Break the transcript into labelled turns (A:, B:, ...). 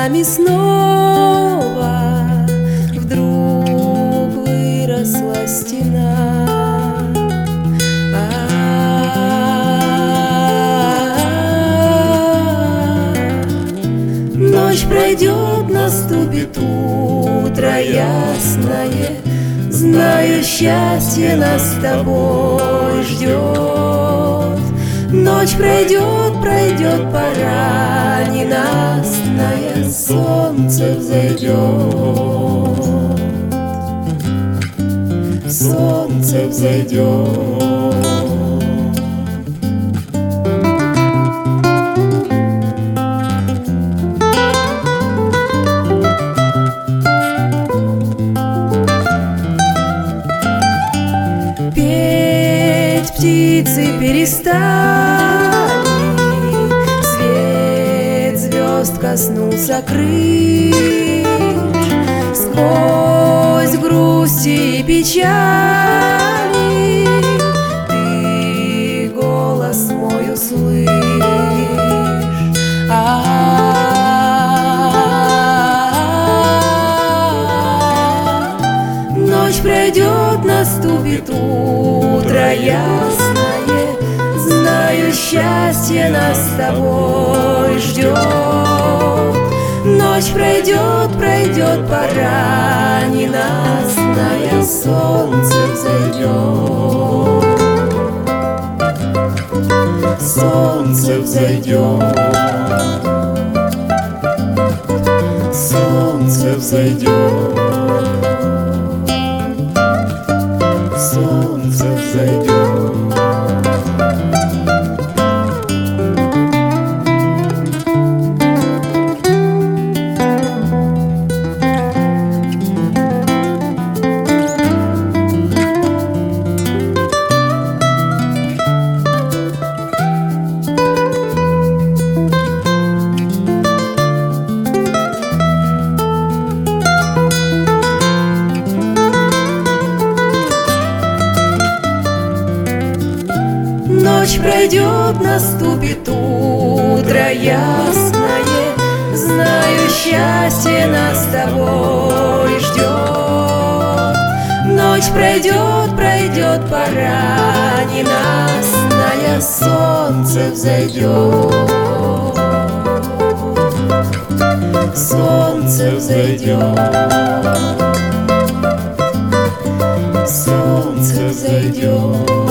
A: нами снова вдруг выросла стена. Ночь пройдет, наступит утро ясное, знаю, счастье нас с тобой ждет. Ночь пройдет, пройдет пора ненастная, солнце взойдет, солнце взойдет. Петь птицы перестали, свет звезд коснулся крыш. Сквозь грусти и печали ты голос мой услышь. Ночь пройдет, наступит утро ясное, знаю, счастье нас с тобой ждет. Ночь пройдет, пройдет пора ненастная, солнце взойдет, солнце взойдет, солнце взойдет, солнце взойдет. Ночь пройдет, наступит утро ясное, знаю, счастье нас с тобой ждет. Ночь пройдет, пройдет пора ненастная, солнце взойдет, солнце взойдет, солнце взойдет.